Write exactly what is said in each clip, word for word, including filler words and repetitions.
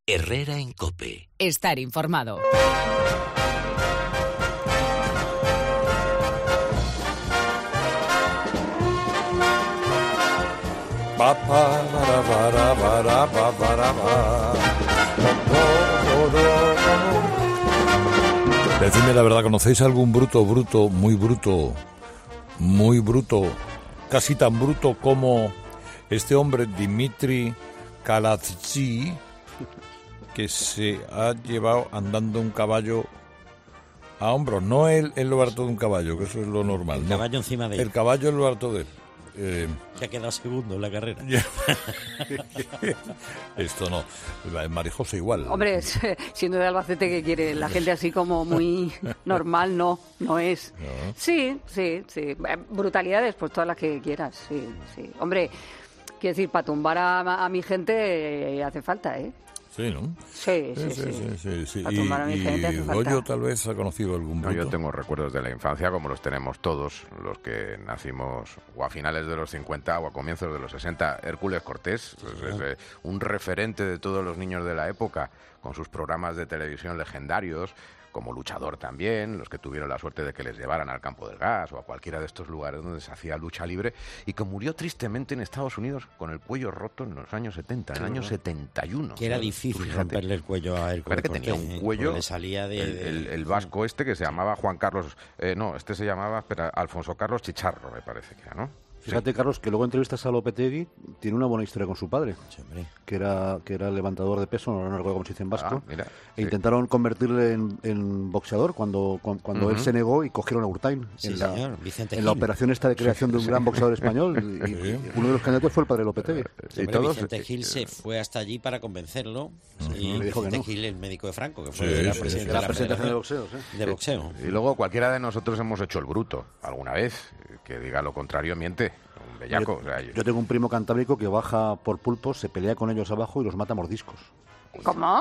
Herrera en COPE. Estar informado. Ba, ba, ba, ba, ba, ba, ba, ba, ba, ba. Decidme la verdad, ¿conocéis algún bruto, bruto, muy bruto, muy bruto, casi tan bruto como este hombre Dmitry Kalatzy, que se ha llevado andando un caballo a hombros? No él en lo harto de un caballo, que eso es lo normal. El no. caballo encima de él. El caballo en lo harto de él. Eh, que ha quedado segundo en la carrera. Esto no. En Marijose igual. Hombre, siendo de Albacete, que quiere la gente así como muy normal, no, no es. ¿No? Sí, sí, sí. Brutalidades, pues todas las que quieras, sí, sí. Hombre, quiero decir, para tumbar a, a mi gente eh, hace falta, ¿eh? Sí, ¿no? Sí, sí, sí. sí, sí, sí, sí. Para tumbar a mi Y, gente y hace falta. Goyo tal vez ha conocido algún No, bruto. yo tengo recuerdos de la infancia, como los tenemos todos, los que nacimos o a finales de los cincuenta o a comienzos de los sesenta. Hércules Cortés, pues, es eh, un referente de todos los niños de la época, con sus programas de televisión legendarios, como luchador también, los que tuvieron la suerte de que les llevaran al Campo del Gas o a cualquiera de estos lugares donde se hacía lucha libre, y que murió tristemente en Estados Unidos con el cuello roto en los años setenta, en el año setenta y uno. Que era difícil Fíjate. romperle el cuello a él. Parece que tenía un cuello, le salía de, el, de... el, el vasco este que se llamaba Juan Carlos, eh, no, este se llamaba espera, Alfonso Carlos Chicharro, me parece que era, ¿no? Fíjate, Carlos, que luego entrevistas a Lopetegui, tiene una buena historia con su padre, Sí, hombre. que era que era levantador de peso, no, no recuerdo cómo se dice en vasco, Ah, mira, e sí. intentaron convertirle en, en boxeador cuando cuando, cuando Ujú. él se negó y cogieron a Urtain Sí, en, la, señor, Vicente en la Gil. operación esta de creación de un gran boxeador español, y, y uno de los candidatos fue el padre Lopetegui. Sí, Y hombre, todos, Vicente eh, Gil se fue hasta allí para convencerlo. Y Le dijo que Vicente no. Gil, el médico de Franco, que fue Sí, la sí, presidenta sí. de La la presentación de Federación boxeo, sí. de boxeo. Y luego cualquiera de nosotros hemos hecho el bruto alguna vez, que diga lo contrario miente, un bellaco. Yo, o sea, yo- yo tengo un primo cantábrico que baja por pulpos, se pelea con ellos abajo y los mata a mordiscos. ¿Cómo?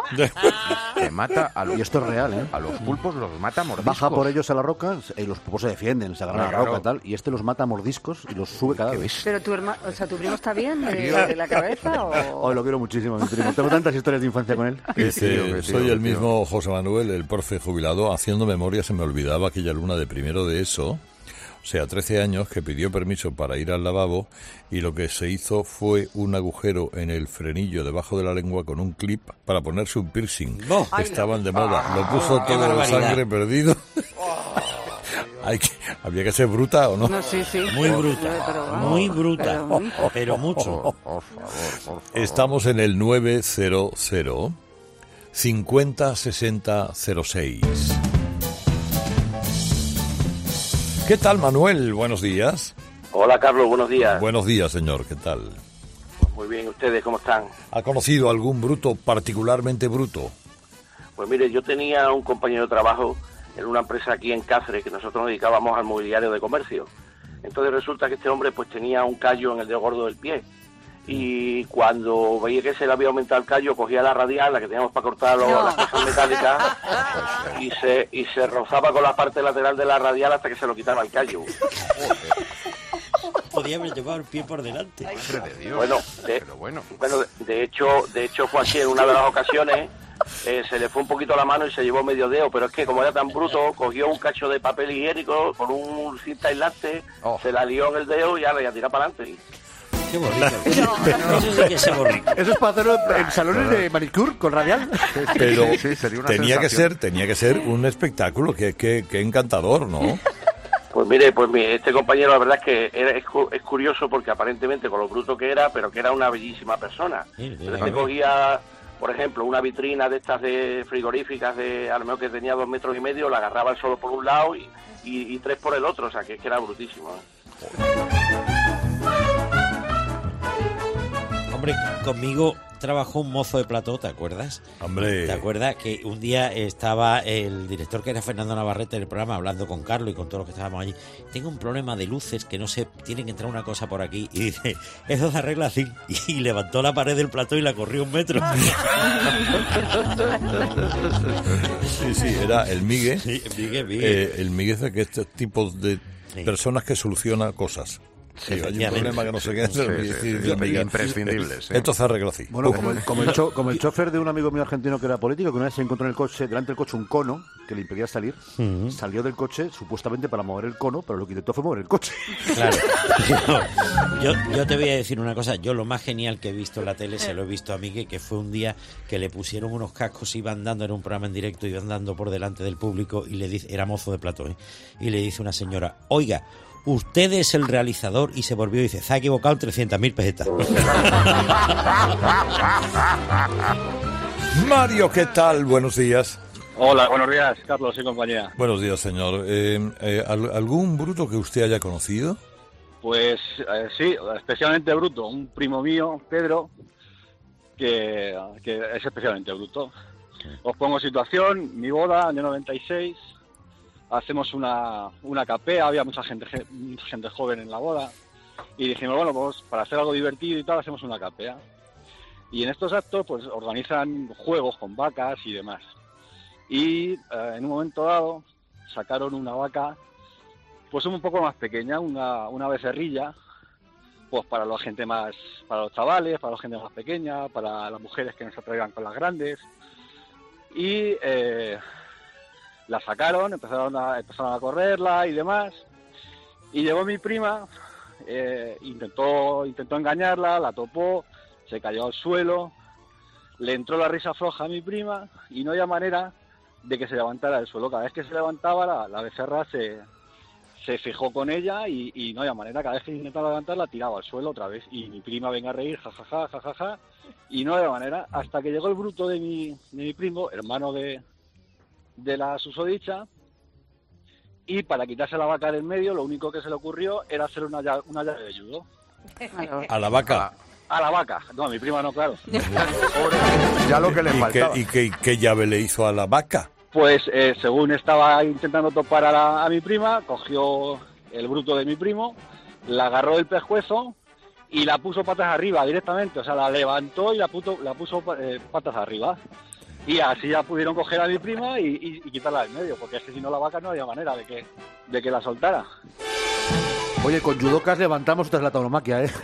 que mata a los, Y esto es real, ¿eh? a los pulpos los mata a mordiscos. Baja por ellos a la roca, y los pulpos se defienden, se agarran a la Claro. roca y tal, y este los mata a mordiscos y los sube cada ¿Qué vez. ves? Pero tu hermano, o sea, ¿tu primo está bien de, de la cabeza o...? Oh, lo quiero muchísimo, mi primo. Tengo tantas historias de infancia con él. Dice, tío, qué tío, soy qué el tío. mismo José Manuel, el profe jubilado. Haciendo memoria se me olvidaba aquella luna de primero de eso, o sea, trece años, que pidió permiso para ir al lavabo y lo que se hizo fue un agujero en el frenillo debajo de la lengua con un clip para ponerse un piercing. ¡No! Estaban de moda. Lo puso ¡Qué todo de barbaridad! sangre perdido. Hay que, ¿había que ser bruta o no? No, sí, sí. Muy bruta, Pero, vamos, muy bruta, pero muy- pero mucho. Por favor, por favor. Estamos en el nueve cero cero cincuenta sesenta cero seis. ¿Qué tal, Manuel? Buenos días. Hola Carlos, buenos días. Buenos días, señor. ¿Qué tal? Muy bien, ¿ustedes cómo están? ¿Ha conocido algún bruto particularmente bruto? Pues mire, yo tenía un compañero de trabajo en una empresa aquí en Cáceres que nosotros nos dedicábamos al mobiliario de comercio. Entonces resulta que este hombre pues tenía un callo en el dedo gordo del pie. Y cuando veía que se le había aumentado el callo, cogía la radial, la que teníamos para cortar los- No. las cosas metálicas, y se, y se rozaba con la parte lateral de la radial hasta que se lo quitaba el callo. Podía haber llevado el pie por delante. Madre de Dios. Bueno, de, Pero bueno. bueno, de, de hecho, de hecho fue así en una de las ocasiones, eh, se le fue un poquito la mano y se llevó medio dedo, pero es que como era tan bruto, cogió un cacho de papel higiénico con un cinta aislante, Oh. se la lió en el dedo y ya le tiró para adelante. Qué bonito. Eso sí que es bonito. Eso es para hacerlo en salones de manicure con radial. Pero Sí, sí, sería una tenía que sensación. ser, tenía que ser un espectáculo, que, que, que encantador, ¿no? Pues mire, pues mi- este compañero la verdad es que era, es, cu- es curioso porque aparentemente con lo bruto que era, pero que era una bellísima persona. Sí, sí, Entonces sí. cogía, por ejemplo, una vitrina de estas de frigoríficas de a lo mejor que tenía dos metros y medio, la agarraba él solo por un lado y, y, y tres por el otro, o sea que, es que era brutísimo. ¿eh? Hombre, conmigo trabajó un mozo de plató, ¿te acuerdas? Hombre. ¿Te acuerdas que un día estaba el director, que era Fernando Navarrete, del programa, hablando con Carlos y con todos los que estábamos allí? Tengo un problema de luces, que no sé, tiene que entrar una cosa por aquí. Y dice, eso se arregla así. Y levantó la pared del plató y la corrió un metro. Sí, sí, era el Migue. Sí, Migue, Migue. Eh, el Migue es de que este tipo de Sí. personas que soluciona cosas. Sí, hay un problema que no sé qué es. Sí, sí, sí, sí, sí, imprescindibles. Sí. Esto se arregló así. Bueno, como el, como, el cho, como el chofer de un amigo mío argentino que era político, que una vez se encontró en el coche, delante del coche un cono que le impedía salir, uh-huh. salió del coche supuestamente para mover el cono, pero lo que intentó fue mover el coche. Claro. Yo, yo te voy a decir una cosa, yo lo más genial que he visto en la tele, se lo he visto a Miguel, que fue un día que le pusieron unos cascos, iban dando en un programa en directo, iban dando por delante del público, y le dice, era mozo de plató, ¿eh? Y le dice una señora, oiga, usted es el realizador, y se volvió y dice, se ha equivocado trescientas mil pesetas. Mario, ¿qué tal? Buenos días. Hola, buenos días, Carlos y compañía. Buenos días, señor. Eh, eh, ¿Algún bruto que usted haya conocido? Pues eh, sí, especialmente bruto. Un primo mío, Pedro, que, que es especialmente bruto. Os pongo situación, mi boda, año noventa y seis, hacemos una, una capea, había mucha gente, mucha gente joven en la boda, y dijimos, bueno, pues para hacer algo divertido y tal, hacemos una capea. Y en estos actos, pues organizan juegos con vacas y demás. Y eh, en un momento dado, sacaron una vaca, pues un poco más pequeña, una, una becerrilla, pues para la gente más, para los chavales, para la gente más pequeña, para las mujeres que no se atrevan con las grandes. Y eh, la sacaron, empezaron a, empezaron a correrla y demás. Y llegó mi prima, eh, intentó, intentó engañarla, la topó, se cayó al suelo, le entró la risa floja a mi prima y no había manera de que se levantara del suelo. Cada vez que se levantaba, la, la becerra se, se fijó con ella y, y no había manera. Cada vez que intentaba levantarla, tiraba al suelo otra vez. Y mi prima venga a reír, jajaja, jajaja, ja, ja, y no había manera. Hasta que llegó el bruto de mi, de mi primo, hermano de, de la susodicha, y para quitarse la vaca del medio, lo único que se le ocurrió era hacer una llave, una llave de judo. A la vaca. A la vaca. No, a mi prima no, claro. Ya lo que le ¿Y faltaba. qué, y qué, qué llave le hizo a la vaca? Pues eh, según estaba intentando topar a, la, a mi prima, cogió el bruto de mi primo, la agarró del pescuezo y la puso patas arriba directamente. O sea, la levantó y la, puto, la puso eh, patas arriba. Y así ya pudieron coger a mi prima y, y, y quitarla del medio, porque es que si no la vaca no había manera de que, de que la soltara. Oye, con judocas levantamos tras la tauromaquia, ¿eh?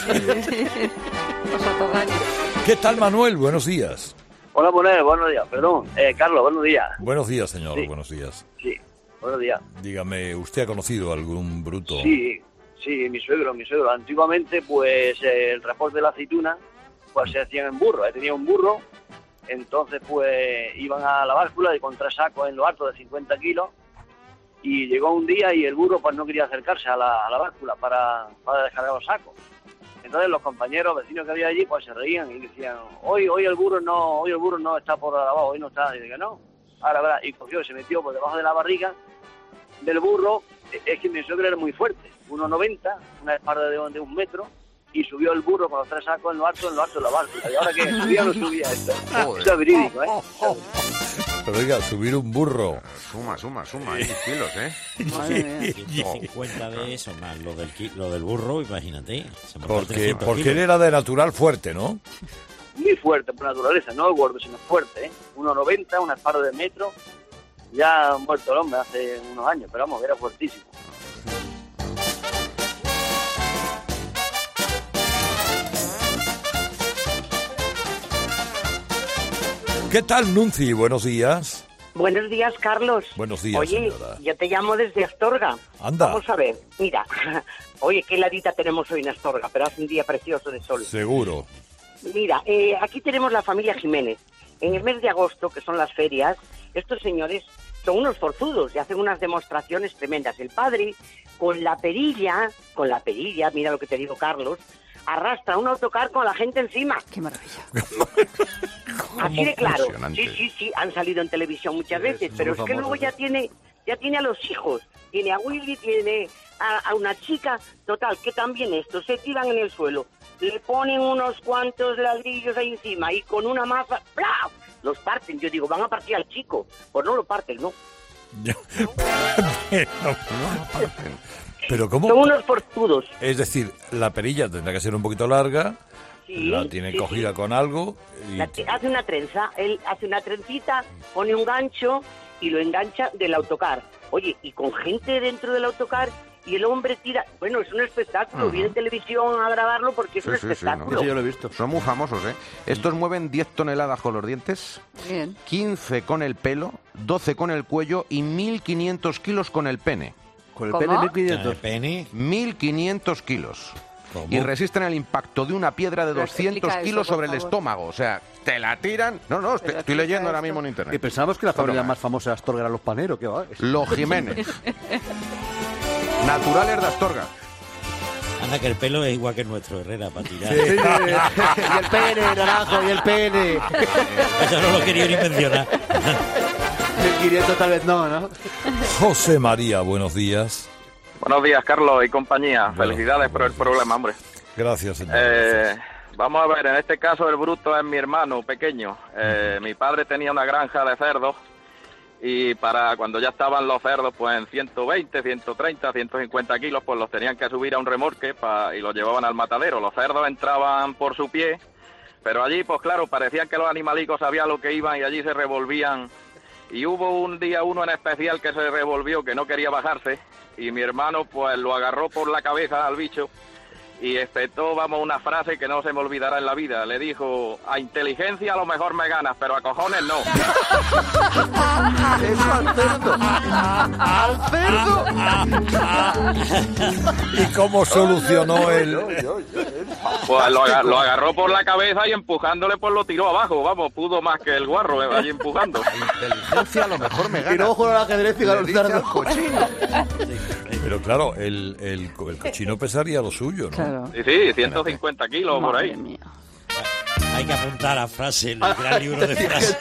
¿Qué tal, Manuel? Buenos días. Hola, Manuel, buenos días. Perdón, eh, Carlos, buenos días. Buenos días, señor, sí. buenos días. Sí, buenos días. Dígame, ¿usted ha conocido algún bruto? Sí, sí, mi suegro, mi suegro. Antiguamente, pues, eh, el transporte de la aceituna, pues, se hacía en burro. Él tenía un burro, entonces, pues, iban a la báscula y con tres sacos en lo alto de cincuenta kilos, y llegó un día y el burro, pues, no quería acercarse a la, a la báscula para, para descargar los sacos. Entonces los compañeros vecinos que había allí pues se reían y decían, hoy hoy el burro no hoy el burro no está por abajo, hoy no está. Y dije, no, ahora verá. Y cogió y se metió por debajo de la barriga del burro. Es que mi suegro era muy fuerte, uno noventa, una espalda de, de un metro, y subió el burro con los tres sacos en lo alto, en lo alto de la báscula. Y ahora que subía, no subía esto. Esto es verídico, ¿eh? Pero oiga, subir un burro. Suma, suma, suma, hay kilos, ¿eh? ciento cincuenta de eso, más lo del, lo del burro, imagínate. Porque, porque él era de natural fuerte, ¿no? Muy fuerte por naturaleza, no gordo, sino fuerte, ¿eh? uno noventa, una espalda de metro. Ya ha muerto el hombre hace unos años, pero vamos, era fuertísimo. ¿Qué tal, Nunci? Buenos días. Buenos días, Carlos. Buenos días, Oye, señora. yo te llamo desde Astorga. Anda. Vamos a ver, mira. Oye, qué heladita tenemos hoy en Astorga, pero hace un día precioso de sol. Seguro. Mira, eh, aquí tenemos la familia Jiménez. En el mes de agosto, que son las ferias, estos señores son unos forzudos y hacen unas demostraciones tremendas. El padre, con la perilla, con la perilla, mira lo que te digo, Carlos, arrastra un autocar con la gente encima. ¡Qué maravilla! Así de claro. Sí, sí, sí, han salido en televisión muchas veces, pero es que luego ya tiene, ya tiene a los hijos, tiene a Willy, tiene a, a una chica, total, que también estos se tiran en el suelo, le ponen unos cuantos ladrillos ahí encima y con una maza, ¡plaf!, los parten. Yo digo, van a partir al chico, pues no lo parten, ¿no? ¿No? no, no Pero ¿cómo? Son unos forzudos. Es decir, la perilla tendrá que ser un poquito larga, sí, la tiene sí, cogida sí. con algo. Y... La, hace una trenza, él hace una trencita, pone un gancho y lo engancha del autocar. Oye, y con gente dentro del autocar y el hombre tira... Bueno, es un espectáculo, uh-huh. viene televisión a grabarlo porque es sí, un sí, espectáculo. Sí, ¿no? Sí, yo lo he visto. Son muy famosos, ¿eh? Estos mueven diez toneladas con los dientes, Bien. quince con el pelo, doce con el cuello y mil quinientos kilos con el pene. Con el ¿Cómo? pene mil quinientos. ¿El pene? mil quinientos kilos. ¿Cómo? Y resisten el impacto de una piedra de Pero doscientos explica kilos eso, por sobre el favor. estómago. O sea, te la tiran... No, no, estoy, Pero estoy explica leyendo ahora esto. mismo en internet. Y pensábamos que la Bueno, familia más. más famosa de Astorga eran los paneros, ¿qué va? Es- Los Jiménez. Naturales de Astorga. Anda, que el pelo es igual que el nuestro, Herrera, para tirar. y el pene, naranjo, y el pene. Eso no lo quería ni mencionar. mil quinientos tal vez no, ¿no? José María, buenos días. Buenos días, Carlos y compañía. Bueno, Felicidades por el programa, hombre. Gracias, señor. Eh, vamos a ver, en este caso el bruto es mi hermano pequeño. Eh, mi padre tenía una granja de cerdos y para cuando ya estaban los cerdos pues en ciento veinte, ciento treinta, ciento cincuenta kilos, pues los tenían que subir a un remolque pa, y los llevaban al matadero. Los cerdos entraban por su pie, pero allí pues claro, parecían que los animalicos sabían lo que iban y allí se revolvían. Y hubo un día uno en especial que se revolvió, que no quería bajarse, y mi hermano pues lo agarró por la cabeza al bicho y espetó, vamos, una frase que no se me olvidará en la vida. Le dijo: a inteligencia a lo mejor me ganas, pero a cojones no. ¡Eso al cerdo! ¡Al cerdo! ¿Y cómo solucionó el...? Pues lo, aga- lo agarró por la cabeza y empujándole pues lo tiró abajo. Vamos, pudo más que el guarro eh, allí empujando. Inteligencia a lo mejor me gana. Y luego jugó al ajedrez y ganó el Le dice cerdo. al cochino. Pero claro, el, el, el cochino pesaría lo suyo, ¿no? Claro. Sí, sí, ciento cincuenta kilos por Madre ahí. mía. Hay que apuntar la frase en el gran libro de frases.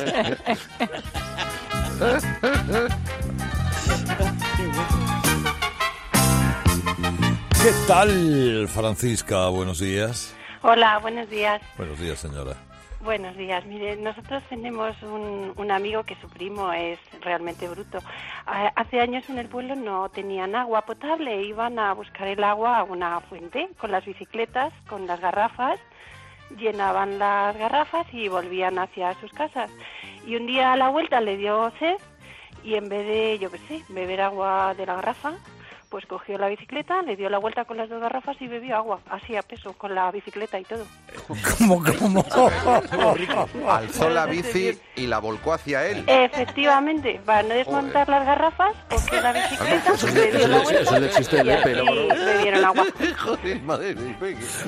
¿Qué tal, Francisca? Buenos días. Hola, buenos días. Buenos días, señora. Buenos días. Mire, nosotros tenemos un, un amigo que su primo es realmente bruto. Ah, hace años en el pueblo no tenían agua potable, iban a buscar el agua a una fuente con las bicicletas, con las garrafas, llenaban las garrafas y volvían hacia sus casas. Y un día a la vuelta le dio sed y en vez de, yo qué sé, beber agua de la garrafa, pues cogió la bicicleta, le dio la vuelta con las dos garrafas y bebió agua, así a peso, con la bicicleta y todo. ¿Cómo, cómo? Alzó la bici y la volcó hacia él. Efectivamente, para no desmontar las garrafas, cogió la bicicleta, le dio la vuelta Eso le existe el y Lepe, así bebieron agua. Joder, madre mía.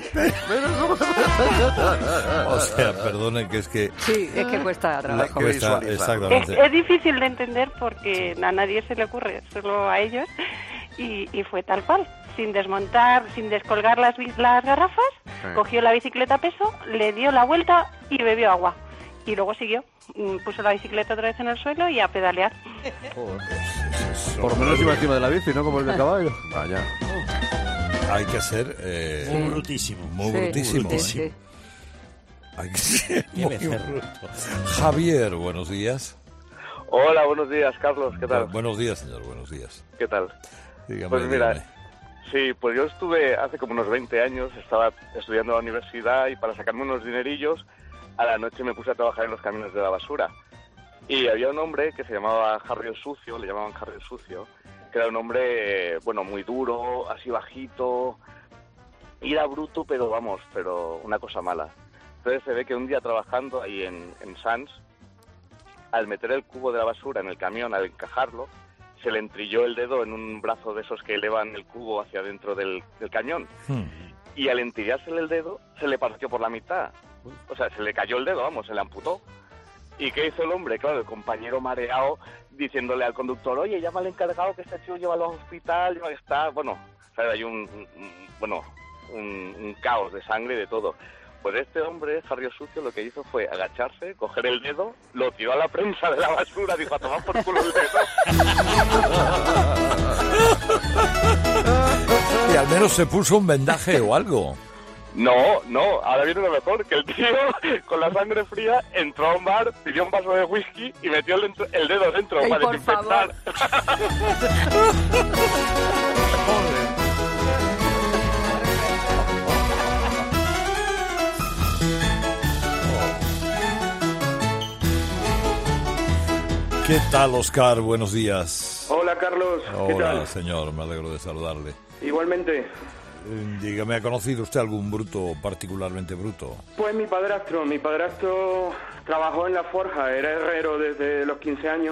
O sea, perdone que es que... Sí, es que cuesta trabajo. que está- Es, exactamente. es difícil de entender porque a nadie se le ocurre, solo a ellos, y, y fue tal cual. Sin desmontar, sin descolgar las, bi- las garrafas, Sí. cogió la bicicleta a peso, le dio la vuelta y bebió agua. Y luego siguió, mm, puso la bicicleta otra vez en el suelo y a pedalear. Por lo menos iba encima de la bici, ¿no? Como el de caballo. Vaya. Hay que ser... eh, Muy brutísimo. Muy Sí, brutísimo. sí, ¿eh? sí. Hay que ser Qué muy becerro. bruto. Javier, buenos días. Hola, buenos días, Carlos. ¿Qué tal? Buenos días, señor, buenos días. ¿Qué tal? Dígame, Pues mira, dígame. sí, pues yo estuve hace como unos veinte años, estaba estudiando en la universidad y para sacarme unos dinerillos, a la noche me puse a trabajar en los camiones de la basura. Y había un hombre que se llamaba Harry el Sucio, le llamaban Harry el Sucio, que era un hombre, eh, bueno, muy duro, así bajito, y era bruto, pero vamos, pero una cosa mala. Entonces se ve que un día trabajando ahí en, en Sans, al meter el cubo de la basura en el camión, al encajarlo, se le entrilló el dedo en un brazo de esos que elevan el cubo hacia dentro del, del cañón. Hmm. Y al entillársele el dedo, se le partió por la mitad. O sea, se le cayó el dedo, vamos, se le amputó. ¿Y qué hizo el hombre? Claro, el compañero mareado, diciéndole al conductor: oye, llama al encargado que este tío lleva al hospital, lleva que está... Bueno, ¿sabes? Hay un, un- un- bueno, un, un caos de sangre y de todo. Pues este hombre, Harry el Sucio, lo que hizo fue agacharse, coger el dedo, lo tiró a la prensa de la basura, dijo: a tomar por culo el dedo. Y al menos se puso un vendaje o algo. No, no, ahora viene lo mejor, que el tío, con la sangre fría, entró a un bar, pidió un vaso de whisky y metió el, dentro- el dedo dentro Ay, para por desinfectar. ¿Qué tal, Oscar? Buenos días. Hola, Hola, Carlos. ¿Qué Hola, tal? señor, me alegro de saludarle. Igualmente. Eh, Dígame, ¿ha conocido usted algún bruto particularmente bruto? Pues mi padrastro, mi padrastro trabajó en la forja, era herrero desde los quince años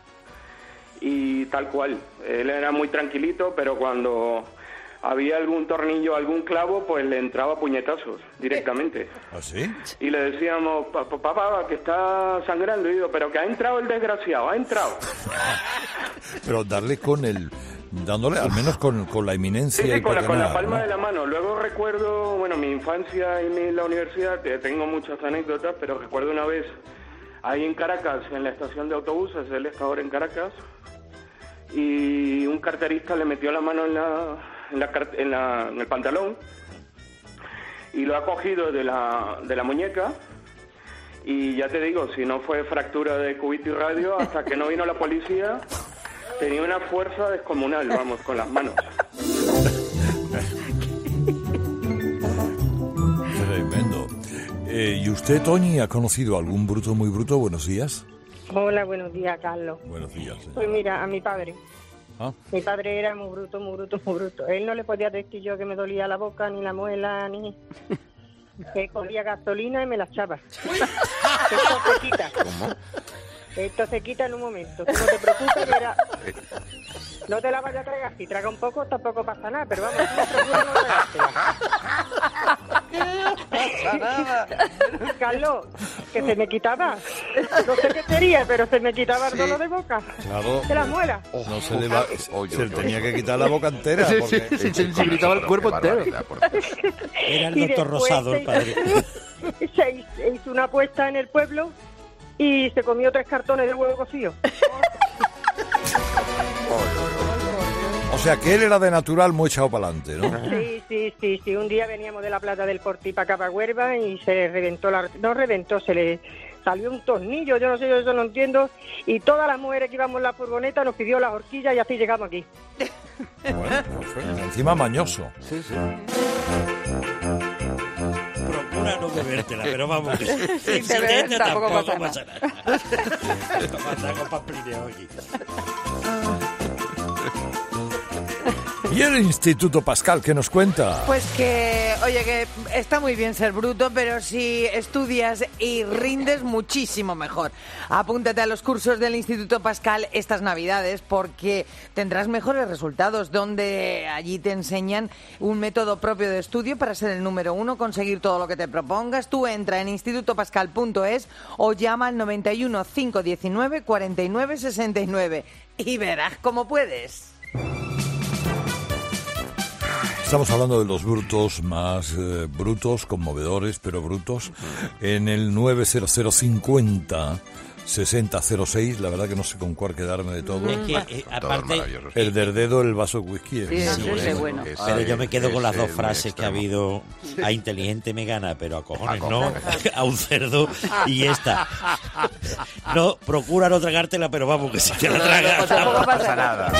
y tal cual. Él era muy tranquilito, pero cuando había algún tornillo, algún clavo, pues le entraba a puñetazos directamente. ¿Ah, sí? Y le decíamos, papá, que está sangrando. Y digo, pero que ha entrado el desgraciado, ha entrado. Pero darle con el... dándole al menos con, con la eminencia Sí, sí, y con la, con la paternal, palma ¿no? de la mano. Luego recuerdo, bueno, mi infancia y mi, la universidad, que tengo muchas anécdotas, pero recuerdo una vez ahí en Caracas, en la estación de autobuses, él está ahora en Caracas, y un carterista le metió la mano en la, en la, car- en la- en el pantalón y lo ha cogido de la, de la muñeca. Y ya te digo, si no fue fractura de cubito y radio, hasta que no vino la policía, tenía una fuerza descomunal, vamos, con las manos. Tremendo. Eh, ¿Y usted, Toñi, ha conocido algún bruto muy bruto? Buenos días. Hola, buenos días, Carlos. Buenos días, señor. Pues mira, a mi padre. ¿Ah? Mi padre era muy bruto, muy bruto, muy bruto. Él no le podía decir yo que me dolía la boca, ni la muela, ni... Que cogía gasolina y me la echaba. Esto se quita. ¿Cómo? Esto se quita en un momento. Tú no te preocupes, mira. No te la vayas a tragar. Si traga un poco, tampoco pasa nada. Pero vamos, no procura no tragártela. Carlos, que se me quitaba. No sé qué sería, pero se me quitaba el dolor de boca. Claro. De la muela. No se le va... Se le tenía que quitar la boca entera. Sí, Porque... sí, sí, sensibilizaba el cuerpo entero. Era el Y doctor después Rosado, el se- padre. Se hizo- hizo una apuesta en el pueblo y se comió tres cartones de huevo cocido. O sea, que él era de natural muy echado para adelante, ¿no? Sí, sí, sí, sí. Un día veníamos de la plata del Portí para acá, para Huelva, y se le reventó la... No reventó, se le salió un tornillo, yo no sé, yo eso no entiendo. Y todas las mujeres que íbamos en la furgoneta nos pidió las horquillas y así llegamos aquí. Bueno, pues, encima mañoso. Sí, sí. Procura no bebértela, pero vamos. Que Si si te bebes, te tampoco tampoco pasa pasa nada. Pasa con Pamplineo aquí. ¿Y el Instituto Pascal qué nos cuenta? Pues que, oye, que está muy bien ser bruto, pero si estudias y rindes, muchísimo mejor. Apúntate a los cursos del Instituto Pascal estas Navidades porque tendrás mejores resultados, donde allí te enseñan un método propio de estudio para ser el número uno, conseguir todo lo que te propongas. Tú entra en instituto pascal punto es o llama al noventa y uno, cinco diecinueve, cuarenta y nueve, sesenta y nueve y verás cómo puedes. Estamos hablando de los brutos más eh, brutos, conmovedores, pero brutos. En el nueve cero cero cincuenta sesenta cero seis, la verdad que no sé con cuál quedarme de todo. Es que, eh, aparte, el del dedo, el vaso de whisky. Sí, es sí, muy sí, bueno. bueno. pero yo me quedo con las dos ese frases que ha extremo. habido. A inteligente me gana, pero a cojones, A no. cojones. A un cerdo y esta. No, procura no tragártela, pero vamos, que si te la tragas. Tampoco pasa nada.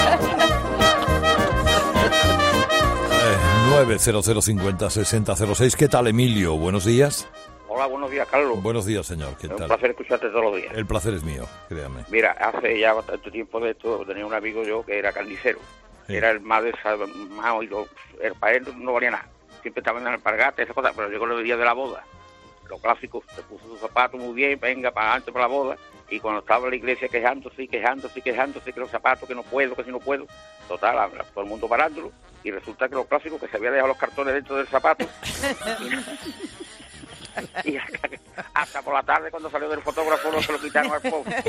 Eh, nueve cero cero cincuenta sesenta cero seis. ¿Qué tal, Emilio? Buenos días. Hola, buenos días, Carlos. Buenos días, señor. ¿Qué Es un tal? placer escucharte todos los días. El placer es mío, créame. Mira, hace ya bastante tiempo de esto tenía un amigo yo que era carnicero. Sí. Era el más, desa- más oído. El para él no valía nada. Siempre estaba en el alpargate, esas cosas, pero llegó el día de la boda. Lo clásico, se puso sus zapatos muy bien, venga, para adelante para la boda. Y cuando estaba en la iglesia quejándose, quejándose, quejándose, que los zapatos, que no puedo, que si no puedo. Total, a- a todo el mundo parándolo. Y resulta que lo clásico, que se había dejado los cartones dentro del zapato. Y hasta, hasta por la tarde, cuando salió del fotógrafo, no se lo quitaron al pobre.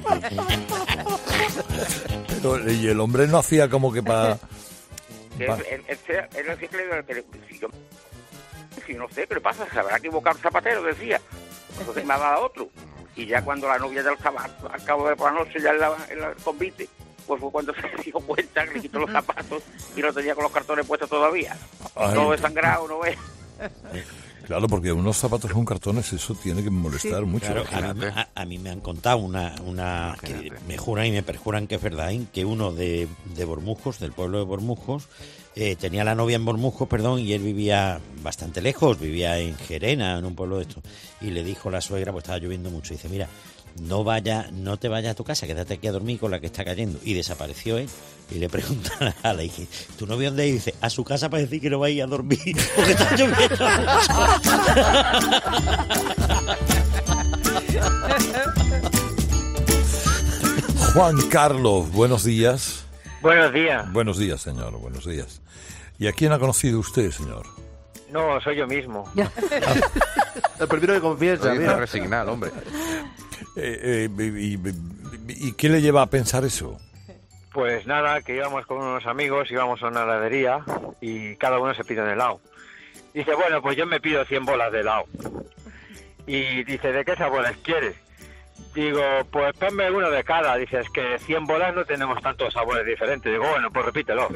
Pero, y el hombre no hacía como que para... Que él, él, él, se- él siempre le decía, si yo, si no sé qué le pasa, se habrá equivocado el zapatero, decía. Entonces me ha dado otro. Y ya cuando la novia ya estaba al cabo de por la noche, ya en, la, en el convite, pues fue cuando se dio cuenta que le quitó los zapatos y lo tenía con los cartones puestos todavía. Ay. Todo desangrado, ¿no ves? Claro, porque unos zapatos con cartones, eso tiene que molestar mucho. Claro, a, mí, a- a mí me han contado una, una que me juran y me perjuran que es verdad, ¿eh? Que uno de, de Bormujos, del pueblo de Bormujos, eh, tenía la novia en Bormujos, perdón, y él vivía bastante lejos, vivía en Gerena, en un pueblo de estos, y le dijo la suegra, pues estaba lloviendo mucho, y dice, mira, no vaya, no te vayas a tu casa, quédate aquí a dormir con la que está cayendo. Y desapareció él. Y le preguntan a la hija, ¿tu novio dónde? Y dice, a su casa para decir que no va a ir a dormir porque está lloviendo mucho. Juan Carlos, buenos días. Buenos días. Buenos días, señor, buenos días. ¿Y a quién ha conocido usted, señor? No, soy yo mismo. El primero que confiesa. Mira, resignado, hombre. Eh, eh, y, y, ¿Y qué le lleva a pensar eso? Pues nada, que íbamos con unos amigos, íbamos a una heladería y cada uno se pide un helado. Dice, bueno, pues yo me pido cien bolas de helado. Y dice, ¿de qué sabores quieres? Digo, pues ponme uno de cada. Dice, es que cien bolas no tenemos tantos sabores diferentes. Digo, bueno, pues repítelos.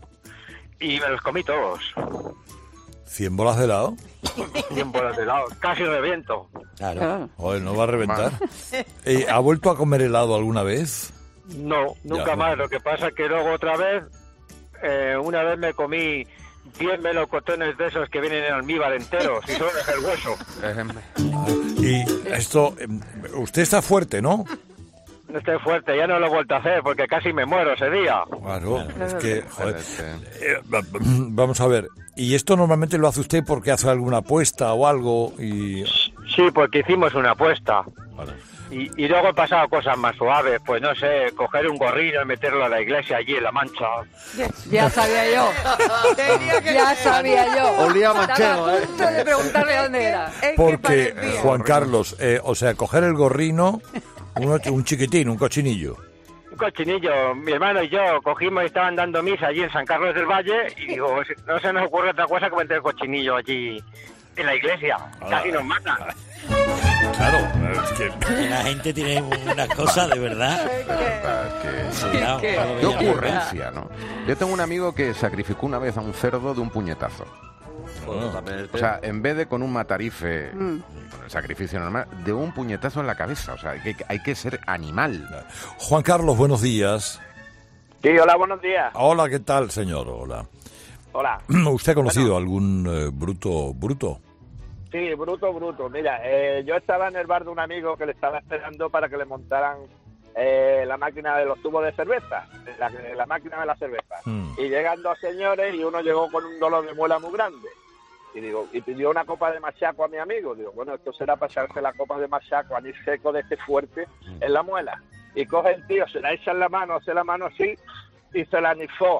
Y me los comí todos. ¿Cien bolas de helado? Cien bolas de helado. Casi reviento. Claro. Joder, ¿no va a reventar? Eh, ¿Ha vuelto a comer helado alguna vez? No, nunca Ya, más. Lo que pasa es que luego otra vez, eh, una vez me comí diez melocotones de esos que vienen en almíbar enteros y solo es el hueso. Y esto, eh, usted está fuerte, ¿no? No estoy fuerte, ya no lo he vuelto a hacer porque casi me muero ese día. Claro, es que, joder. Eh, vamos a ver, ¿y esto normalmente lo hace usted porque hace alguna apuesta o algo? Y... Sí, porque hicimos una apuesta. Vale. Y, y luego he pasado cosas más suaves, pues no sé, coger un gorrino y meterlo a la iglesia allí en La Mancha. Ya sabía yo. Ya sabía yo. Olía a manchego, Estaba a punto de preguntarle dónde era. Porque, Juan Carlos, eh, o sea, coger el gorrino, un, un chiquitín, un cochinillo. Un cochinillo, mi hermano y yo cogimos y estaban dando misa allí en San Carlos del Valle y digo, no se nos ocurre otra cosa que meter el cochinillo allí en la iglesia. Casi nos matan. Claro, es que... La gente tiene una cosa de verdad. Cuidado, Qué no lo veas. ocurrencia, ¿no? Yo tengo un amigo que sacrificó una vez a un cerdo de un puñetazo. O sea, en vez de con un matarife, Mm. con el sacrificio normal, de un puñetazo en la cabeza. O sea, hay que, hay que ser animal. Juan Carlos, buenos días. Sí, hola, buenos días. Hola, ¿qué tal, señor? Hola. Hola. ¿Usted ha conocido algún eh, bruto bruto? Sí, bruto, bruto. Mira, eh, yo estaba en el bar de un amigo que le estaba esperando para que le montaran eh, la máquina de los tubos de cerveza, la, la máquina de la cerveza. Mm. Y llegan dos señores y uno llegó con un dolor de muela muy grande. Y digo, y pidió una copa de machaco a mi amigo. Digo, bueno, esto será para echarse la copa de machaco, anís seco de este fuerte en la muela. Y coge el tío, se la echa en la mano, hace la mano así y se la anifó.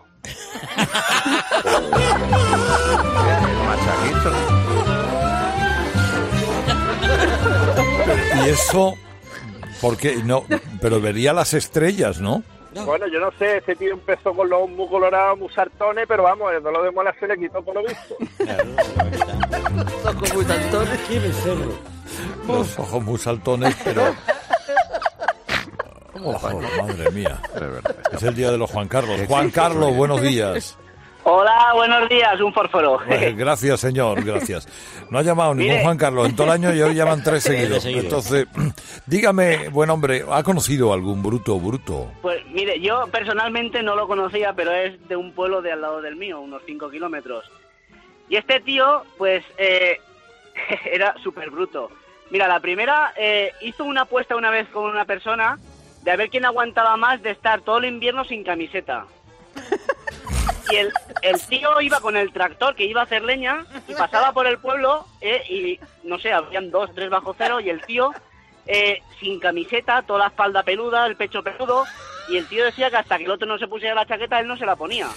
Y eso, porque no, pero vería las estrellas, ¿no? Bueno, yo no sé, ese tío empezó con los ojos muy colorados, muy sartones, pero vamos, el dolor de muela se le quitó por lo visto. Los ojos muy saltones. ¿Quién es cerdo? Los ojos muy saltones, pero... Ojo, madre mía. Es el día de los Juan Carlos. Juan Carlos, buenos días. Hola, buenos días, un fósforo. Eh, Gracias, señor, gracias. No ha llamado ningún Mire. Juan Carlos en todo el año y hoy llaman tres seguidos. seguidos. Entonces, dígame, buen hombre, ¿ha conocido algún bruto bruto? Pues mire, yo personalmente no lo conocía, pero es de un pueblo de al lado del mío, unos cinco kilómetros. Y este tío, pues, eh, era súper bruto. Mira, la primera, eh, hizo una apuesta una vez con una persona de a ver quién aguantaba más de estar todo el invierno sin camiseta. Y el, el tío iba con el tractor que iba a hacer leña y pasaba por el pueblo eh, y, no sé, habían dos, tres bajo cero y el tío eh, sin camiseta, toda la espalda peluda, el pecho peludo, y el tío decía que hasta que el otro no se pusiera la chaqueta él no se la ponía.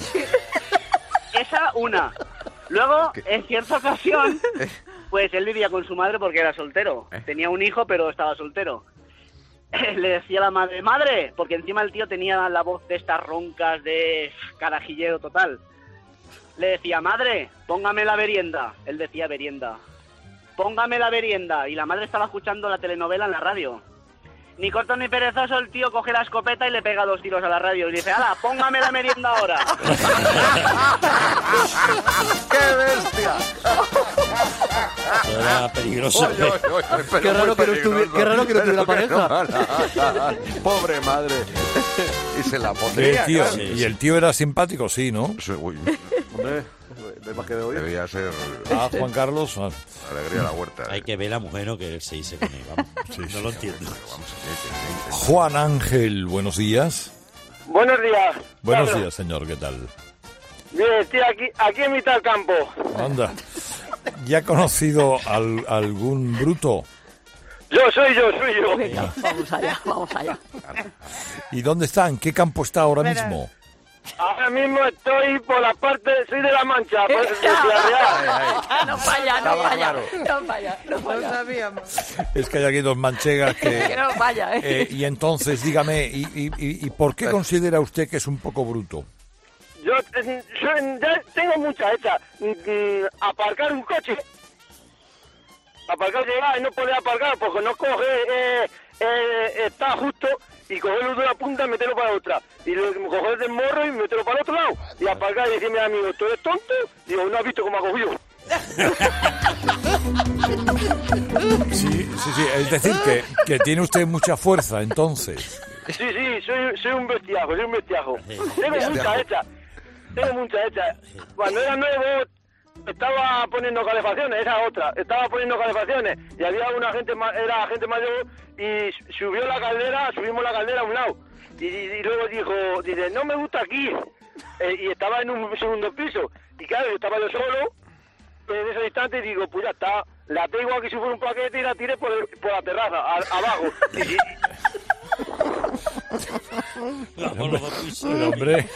Esa una. Luego, en cierta ocasión, pues él vivía con su madre porque era soltero. Tenía un hijo pero estaba soltero. Le decía a la madre, madre, porque encima el tío tenía la voz de estas roncas de carajillero total. Le decía, madre, póngame la merienda. Él decía merienda. Póngame la merienda. Y la madre estaba escuchando la telenovela en la radio. Ni corto ni perezoso, el tío coge la escopeta y le pega dos tiros a la radio. Y dice, hala, póngame la merienda ahora. ¡Qué bestia! Era peligroso. Oye, oye, oye, pero Qué raro muy que no estuvi- qué raro que no tuviera pareja. Pobre madre. Y se la Y pondría. el tío, claro. y el tío era simpático, sí, ¿no? Uy. Hombre, no hay más que de oír. Debía ser... Ah, Juan Carlos. Ah. Alegría a la huerta. Hay que ver a mujer, ¿no? Que él se dice con él. Vamos. Sí, no sí, lo sí, entiendo. Vamos, sí, sí, sí, sí. Juan Ángel, buenos días. Buenos días. Buenos Carlos. días, señor, ¿qué tal? Bien, estoy aquí, aquí en mitad del campo. Anda. ¿Ya ha conocido al, algún bruto? Yo soy yo, soy yo. Venga, vamos allá, vamos allá. ¿Y dónde está? ¿En qué campo está ahora mismo? Ahora mismo estoy por la parte, soy de La Mancha, por, de Ciudad Real. No falla, no falla, no falla, no falla. Lo sabíamos. Es que hay aquí dos manchegas que... Que no falla, ¿eh? Eh, y entonces, dígame, ¿y, y, y por qué considera usted que es un poco bruto? Yo, eh, yo ya tengo muchas hechas. Mm, Aparcar un coche. Aparcar, llegar y no poder aparcar porque no coge, eh, eh, está justo, y cogerlo de una punta y meterlo para la otra. Y luego coger del morro y meterlo para el otro lado. Y aparcar y decirme a mi amigo, ¿tú eres tonto? Digo, no has visto cómo ha cogido. Sí, sí, sí, es decir, que, que tiene usted mucha fuerza, entonces. Sí, sí, soy, soy un bestiajo, soy un bestiajo. Tengo muchas hechas, tengo muchas hechas. Cuando era nuevo estaba poniendo calefacciones, esa otra, estaba poniendo calefacciones y había una gente, ma- era gente mayor y subió la caldera, subimos la caldera a un lado y, y, y luego dijo, dice, no me gusta aquí, eh, y estaba en un segundo piso y claro, yo estaba yo solo en ese instante y digo, pues ya está, la tengo aquí si fuera un paquete y la tiré por, el- por la terraza, a- abajo. Y, y- Hombre, pero, hombre,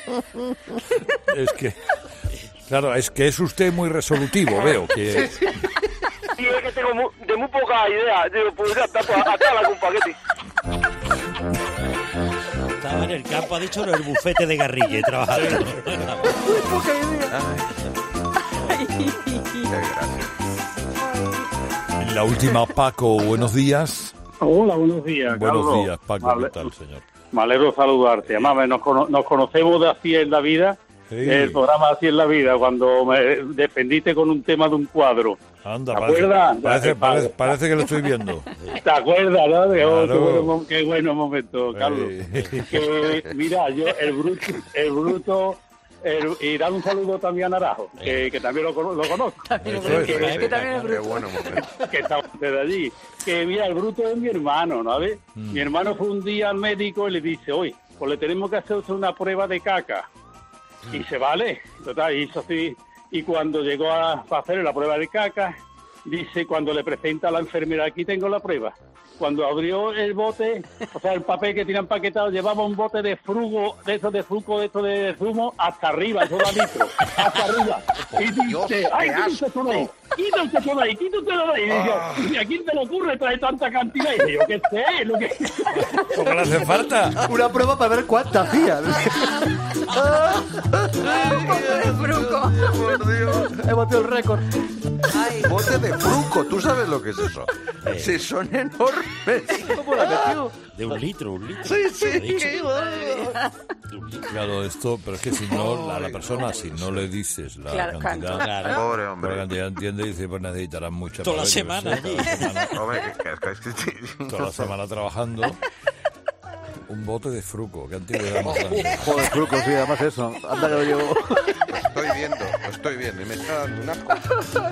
es que, claro, es que es usted muy resolutivo, veo que... Sí, es que tengo mu- de muy poca idea. Digo, pues ya está, pues, atarla con un paquete. Estaba en el campo, ha dicho, no, el bufete de Garrigue trabajando. Muy poca idea. En la última, Paco, buenos días. Hola, buenos días, Buenos Carlos. días, Paco, Vale. ¿qué tal, señor? Me alegro saludarte. Además, nos, cono- nos conocemos de Así es la Vida, Sí. el programa Así es la Vida, cuando me defendiste con un tema de un cuadro. Anda, ¿Te parece, acuerdas? parece, parece, parece que lo estoy viendo. ¿Te acuerdas, no? De, oh, Claro. qué, bueno, mo- qué bueno momento, Carlos. Que, mira, yo, el bruto, el bruto el- y dar un saludo también a Naranjo, que, que también lo, cono- lo conozco. También Eso es, que, eso es. que también es Qué bruto. bueno momento. que está usted allí. Que mira, el bruto es mi hermano, ¿no? ¿Ves? Mm. Mi hermano fue un día al médico y le dice, oye, pues le tenemos que hacer usted una prueba de caca. Y se vale, total, hizo así. Y cuando llegó a, a hacer la prueba de caca, dice, cuando le presenta a la enfermera, aquí tengo la prueba. Cuando abrió el bote, o sea, el papel que tiene empaquetado, llevaba un bote de frugo, de esos de fruco, de esos de zumo, hasta arriba, eso da litro, hasta arriba. Y dice, ay, quítate todo ahí, quítate todo ahí, quítate todo ahí. Y dice, ¿y a quién te le ocurre traer tanta cantidad? Y dice, yo qué sé, lo que... ¿Cómo le hace falta? Una prueba para ver cuánta hacía. Fruco. He batido el récord. Bote de fruco, ¿tú sabes lo que es eso? Sí, son enormes. ¿Cómo la metió? De un litro, un litro. Sí, sí, He dicho. qué Claro, esto, pero es que si no, a la persona, si no le dices la Claro, cantidad, claro. Pobre por hombre. la cantidad entiende y dice, pues necesitarán mucha Toda la para ello, semana sí, allí. toda la semana, Hombre, que- que- que- que- que- toda la semana trabajando. Un bote de fruco, qué antigüedad más grande. Joder, fruco, sí, además eso. Anda que lo llevo. Lo estoy viendo, lo estoy viendo y me está dando un asco.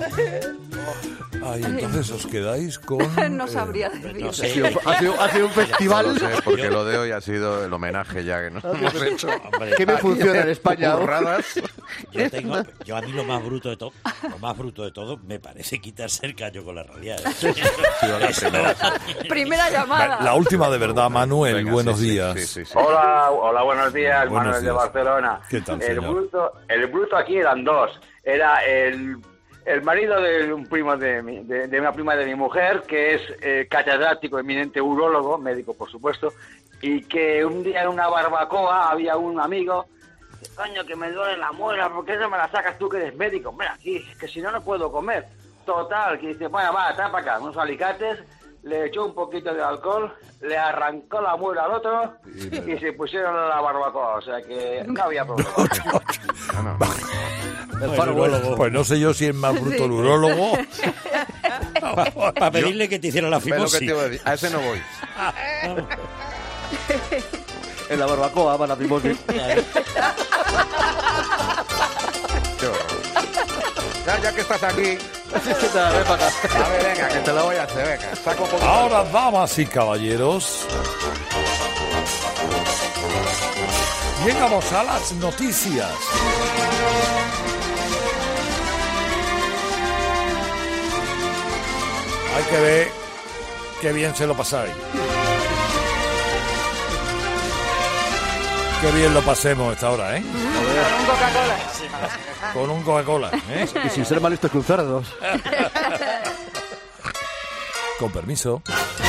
Ay, entonces os quedáis con... No eh, sabría decir. No Ha sé. sido, ha sido- ha sido un No festival. lo sé, porque lo de hoy ha sido el homenaje ya que nos hemos hecho. Hombre, ¿Qué me funciona en España? Burradas. yo, tengo, yo a mí lo más bruto de todo, lo más bruto de todo, me parece quitarse el caño con la radial. Ha sido la primera. Primera llamada. La última de verdad, Manuel, Venga, buenos sí, sí, días. sí, sí, sí. Hola, hola, buenos días, Buenos Manuel de días. Barcelona. ¿Qué tal, el señor? bruto, el bruto aquí eran dos. Era el, el marido de un primo de, mi, de, de una prima de mi mujer, que es eh, catedrático, eminente urólogo, médico por supuesto, y que un día en una barbacoa había un amigo, coño, que me duele la muela, ¿por qué no me la sacas tú que eres médico? Mira, aquí, que si no, no puedo comer. Total, que dice, bueno, va, trae para acá, unos alicates, le echó un poquito de alcohol, le arrancó la muela al otro y se pusieron a la barbacoa, o sea que no había problema. El faro bueno. Pues no sé yo si es más bruto el urólogo. Para pedirle que te hiciera la Ve lo que fimosis. te iba a decir. A ese no voy. En la barbacoa, para la fimosis. Qué horror. Ya, ya que estás aquí. Ven para acá. A ver, venga, que te lo voy a hacer, venga. Saco un poquito. Ahora, damas y caballeros, llegamos a las noticias. Hay que ver qué bien se lo pasáis. Qué bien lo pasemos esta hora, ¿eh? Con un Coca-Cola. Con un Coca-Cola, ¿eh? Y sin ser más listos que un cerdo. Con permiso.